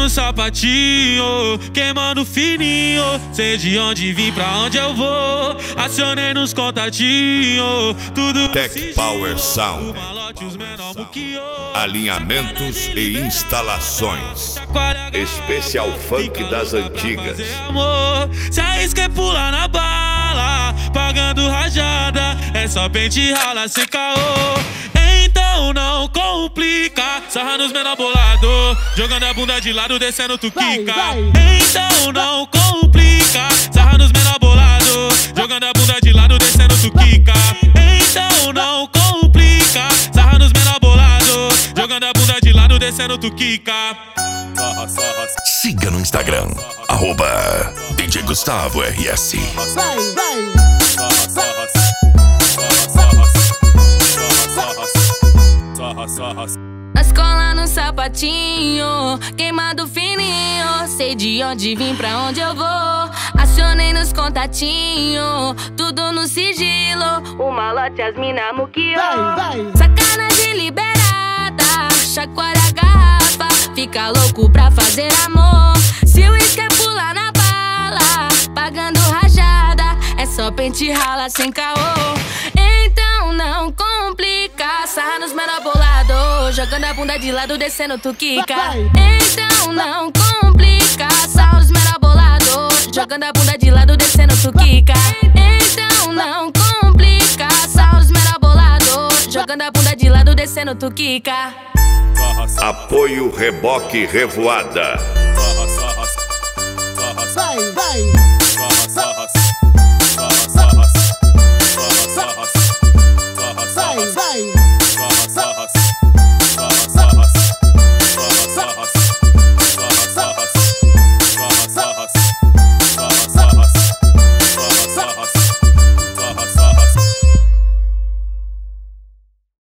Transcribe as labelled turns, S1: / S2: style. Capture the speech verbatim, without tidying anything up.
S1: no sapatinho, queimando fininho. Sei de onde vim, pra onde eu vou. Acionei nos contatinhos, tudo
S2: Tech Power Sound. Alinhamentos e instalações. Especial funk das antigas.
S1: Se arrisca e pula na bala, pagando rajada, é só pente rala sem caô. Então não complica, sarra nos menor bolado, jogando a bunda de lado, descendo tu quica. Então não complica, sarra nos menor bolado, jogando a bunda de lado, descendo tu quica. Então não complica, sarra nos menor bolado, jogando a bunda de lado, descendo tu quica.
S3: Siga no Instagram, arroba D J Gustavo R S.
S4: Vai, vai.
S5: Nós cola no sapatinho, queimado fininho. Sei de onde vim, pra onde eu vou. Acionei nos contatinhos, tudo no sigilo. O malote as mina muquiou. Sacanagem liberada, chacoalha a garrafa, fica louco pra fazer amor. Se o isca é pular na bala, pagando rajada, é só pente rala sem caô. Então não complica, sarra nos menor bolado, jogando a bunda de lado, descendo tu quica. Então não complica, sarra nos menor bolado, jogando a bunda de lado, descendo tu quica. Então não complica, sarra nos menor bolado, jogando a bunda de lado, descendo tu quica.
S2: Apoio Reboque Revoada.
S4: Vai, vai.